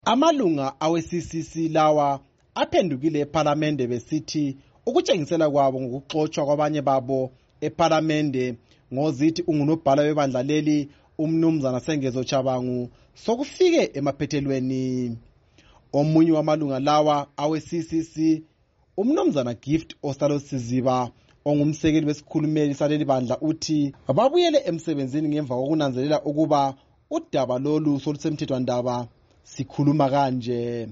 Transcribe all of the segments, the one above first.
Amalunga awe-CCC lawa aphendukile ePhalamende besithi ukutshengisela kwabo ngokuxotshwa kwabanye babo ePhalamende ngozithi ungunobhala webandla leli umnumzana Sengezo Tshabangu sokufike emaphethelweni. Omunye wamalunga lawa awe-CCC umnumzana Gift Ostalosiziba ongumsekeli wesikhulumeli saleli bandla uthi babuyele emsebenzini ngemva kokunanzelela ukuba udaba lolu solusemthethwandaba sikhuluma kanje.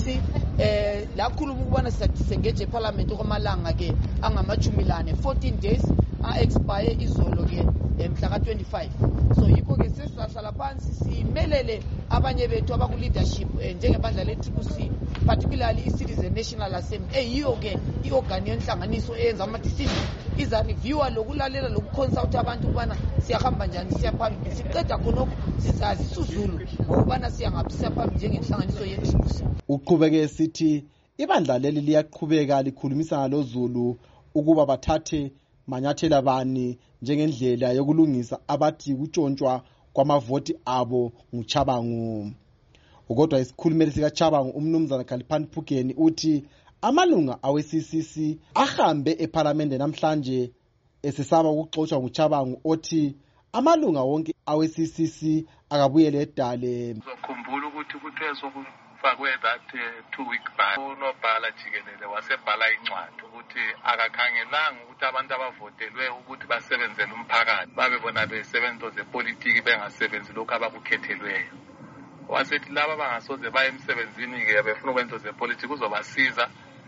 La khuluma ukubana sisengeje eParliament kwamalanga ke angamajumilane 14 days expire izolo ke mhla ka25. So yikho ke sesihlala phansi simelele abanye bethu abaku leadership njengebandla le-TCC, particularly i-Citizen National Assembly eyiyo ke i-organ yenhlanganiso eyenza ama-decision, iza reviewer lokulalela lokuconsult abantu ukubana siyahamba njani siyaphambili. Siqeda khonokho sizazi isizulu ngokubana siyangaphi siyaphambili njengenhlanganiso ye-TCC. Uqhubeke esithi ibandla leli liyaqhubeka likhulumisana loZulu ukuba bathathe manyathela bani njengendlela yokulungisa abathi kutshontshwa kwamavoti abo nguTshabangu. Kodwa isikhulumeli sikaTshabangu umnumzana Khaliphani Phugeni uthi amalunga awe-CCC ahambe ePhalamende namhlanje esesaba ukuxotshwa nguTshabangu othi amalunga wonke awe-CCC akabuyele edale. Uzokhumbula ukuthi kuthe fakwe that 2-week ban unobhala jikelele wasebhala incwadi ukuthi akakhangelanga ukuthi abantu abavotelwe ukuthi basebenzele umphakathi babe bona besebenzo zepolitiki bengasebenzi lokho abakukhethelweyo. Wasethi laba bangasoze baye emsebenzini ke befuna ukwenza zepolitiki kuzobasiza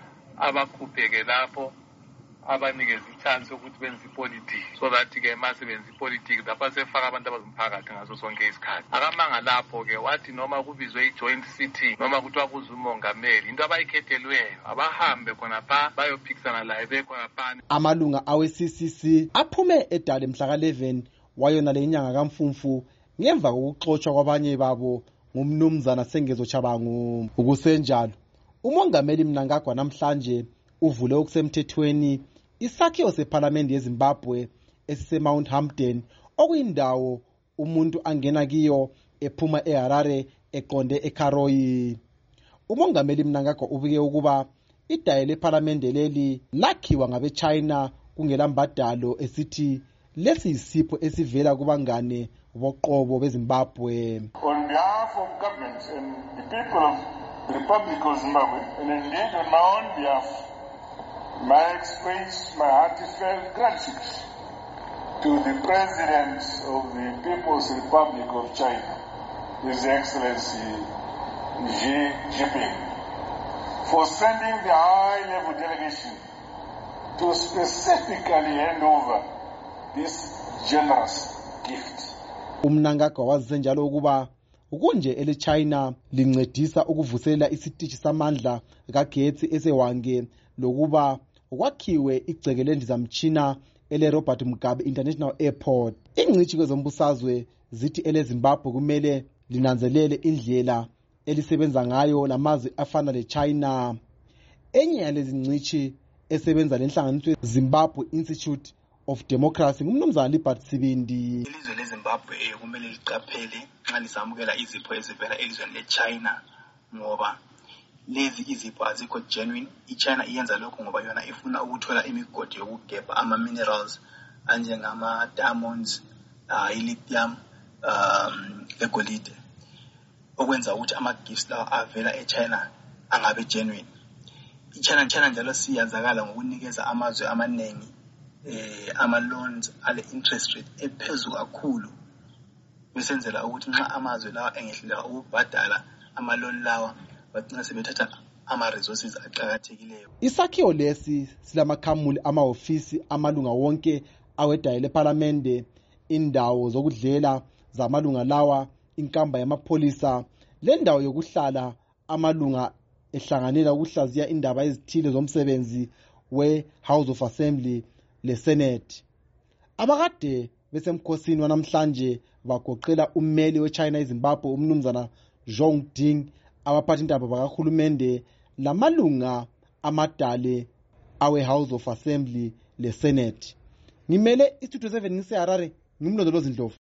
abakhupheke lapho abanikeza ichance ukuthi benze ipolitiki so that ke masebenza ipolitiki lapha sefaka abantu abazomphakathi ngaso sonke isikhathi. Akamanga lapho ke wathi noma kubizwe i-joint city noma kuthiwa kuze umongameli into abayikhethelweyo abahambe khona pha bayophikisana laye bekhona pha. Amalunga awe-CCC aphume edale mhla ka-11 wayona le nyanga kaMfumfu ngemva kokuxotshwa kwabanye babo ngumnumzana Sengezo Tshabangu. Ukusenjalo umongameli Mnangagwa namhlanje uvule okusemthethweni isakhiwo sePhalamende yeZimbabwe esiseMount Hampden okuyindawo umuntu angena kiyo ephuma eHarare eqonde eKaroi. Umongameli Mnangagwa ubike ukuba idaye lePhalamende leli lakhiwa ngabeChina kungelambadalo esithi lesi yisipho esivela kubangane boqobo beZimbabwe. On behalf of government and the people of the Republic of Zimbabwe, and indeed on my own behalf, I express my heartfelt gratitude to the President of the People's Republic of China, His Excellency Xi Jinping, for sending the high-level delegation to specifically hand over this generous gift. Umnangagwa wazise njalo ukuba kunje ele-China lincedisa ukuvuselela isitishi samandla kagetsi esewange lokuba kwakhiwe igceke lendizamtshina ele-Robert Mugabe International Airport. Ingcitshi kwezombusazwe zithi ele-Zimbabwe kumele linanzelele indlela elisebenza ngayo lamazwe afana le-China. Enye yalezi ngcitshi esebenza lenhlanganiso Zimbabwe Institute of Democracy ngumnumzana Libert Sibindi. Ilizwe leZimbabwe kumele liqaphele nxa lisamukela izipho ezivela elizweni le-China ngoba lezi izipho azikho genuine. iChina iyenza lokho ngoba yona ifuna ukuthola imigodi yokugebha ama-minerals anjengama-diamonds, i-lithium, legolide, okwenza ukuthi ama-gifts lawa avela eChina angabe genuine. iChina njalo siyazakala ngokunikeza amazwe amaningi ama-loans ale-interest rate ephezulu kakhulu besenzela ukuthi nxa amazwe lawa engehlela ukubhadala ama-loan lawa bagcina sebethatha ama-resources aqakathekileyo. Isakhiwo lesi silamakhamuli amahofisi amalunga wonke awedaye lePhalamende, indawo zokudlela zamalunga lawa, inkamba yamapholisa lendawo yokuhlala amalunga ehlanganela ukuhlaziya indaba ezithile zomsebenzi we-House of Assembly le-Senate. Abakade besemkhosini wanamhlanje bagoqela ummeli we-China eZimbabwe umnumzana Zhong Ding, abaphathindaba bakahulumende lamalunga amadale awe-House of Assembly le-Senate. Ngimele iStudio 7 ngiseHarare, ngimlondolozi Ndlovu.